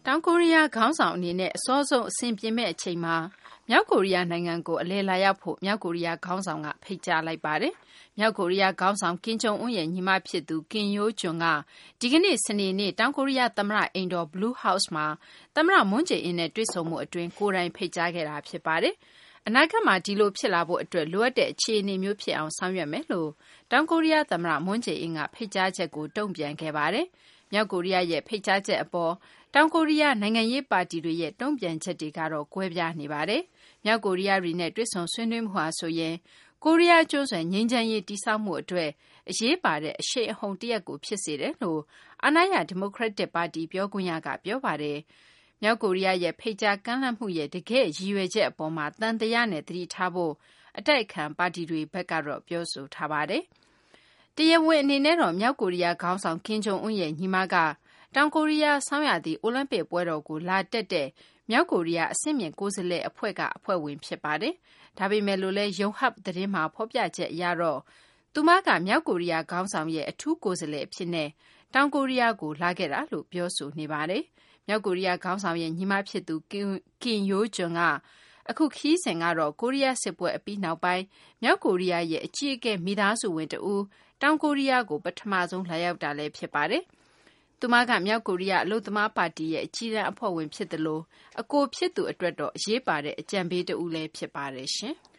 တောင်ကိုရီးယားခေါင်းဆောင်အနေနဲ့အစောဆုံးအဆင်ပြေမဲ့အချိန်မှာမြောက်ကိုရီးယားနိုင်ငံကိုအလည်လာရောက်ဖို့မြောက်ကိုရီးယားခေါင်းဆောင်ကဖိတ်ကြားလိုက်ပါတယ်။မြောက်ကိုရီးယားခေါင်းဆောင်ကင်ဂျုံအွန်းရဲ့ညီမဖြစ်သူကင်ယိုးဂျွန်ကဒီကနေ့စနေနေ့တောင်ကိုရီးယားသမ္မတအိမ်တော် Blue House မှာသမ္မတမွန်းဂျေအင်းနဲ့တွေ့ဆုံမှုအတွင်းကိုယ်တိုင်ဖိတ်ကြားခဲ့တာဖြစ်ပါတယ်။အနာဂတ်မှာဒီလိုဖြစ်လာဖို့အတွက်လိုအပ်တဲ့အခြေအနေမျိုးဖြစ်အောင်ဆောင်ရွက်မယ်လို့တောင်ကိုရီးယားသမ္မတမွန်းဂျေအင်းကဖိတ်ကြားချက်ကိုတုံ့ပြန်ခဲ့ပါတယ်။မြောက်ကိုရီးယားရဲ့ဖိတ်ကြားချက်အပေါ်တောင်ကိုရီးယားနိုင်ငံရေးပါတီတွေရဲ့တုံ့ပြန်ချက်တွေကတော့ကွဲပြားနေပါတယ်။မြောက်ကိုရီးယားတွေနဲ့တွေ့ဆုံဆွေးနွေးမှုဟာဆိုရင်ကိုရီးယားကျွန်းဆွယ်ငြိမ်းချမ်းရေးတည်ဆောက်မှုအတွက်အရေးပါတဲ့အရှိန်အဟုန်တရက်ကိုဖြစ်စေတယ်လို့အာဏာရဒီမိုကရက်တစ်ပါတီပြောခွင့်ရကပြောပါတယ်။မြောက်ကိုရီးယားရဲ့ဖိတ်ကြားကမ်းလှမ်းမှုရဲ့တကယ့်ရည်ရွယ်ချက်အပေါ်မှာသံသယနဲ့သတိထားဖို့အတိုက်အခံပါတီတွေဘက်ကတော့ပြောဆိုထားပါတယ်။တရားဝင်အနေနဲ့တော့မြောက်ကိုရီးယားခေါင်းဆောင်ကင်ဂျုံအွန်းရဲ့ညီမကတောင်ကိုရီးယားဆောင်းရာသီအိုလံပစ်ပွဲတော်ကိုလာတက်တဲ့မြောက်ကိုရီးယားအဆင့်မြင့်ကိုယ်စားလှယ်အဖွဲ့ကအဖွဲ့ဝင်ဖြစ်ပါတယ်။ဒါပေမဲ့လို့လည်းယုံဟပ်သတင်းမှာဖော်ပြချက်အရတော့သူမကမြောက်ကိုရီးယားခေါင်းဆောင်ရဲ့အထူးကိုယ်စားလှယ်အဖြစ်နဲ့တောင်ကိုရီးယားကိုလာခဲ့တာလို့ပြောဆိုနေပါတယ်။မြောက်ကိုရီးယားခေါင်းဆောင်ရဲ့ညီမဖြစ်သူကင်ယိုးဂျွန်ကအခုခီးစဉ်ကတော့ကိုရီးယားစစ်ပွဲအပြီးနောက်ပိုင်းမြောက်ကိုရီးယားရဲ့အကြီးအကဲမိသားစုဝင်တဦးတောင်ကိုရီးယားကိုပထမဆုံးလာရောက်တာလည်းဖြစ်ပါတယ်။သူမကမြောက်ကိုရီးယားအလုပ်သမားပါတီရဲ့အကြီးတန်းအဖွဲ့ဝင်ဖြစ်တယ်လို့အကိုဖြစ်သူအတွက်တော့အရေးပါတဲ့အကြံပေးတဦးလည်းဖြစ်ပါတယ်ရှင်။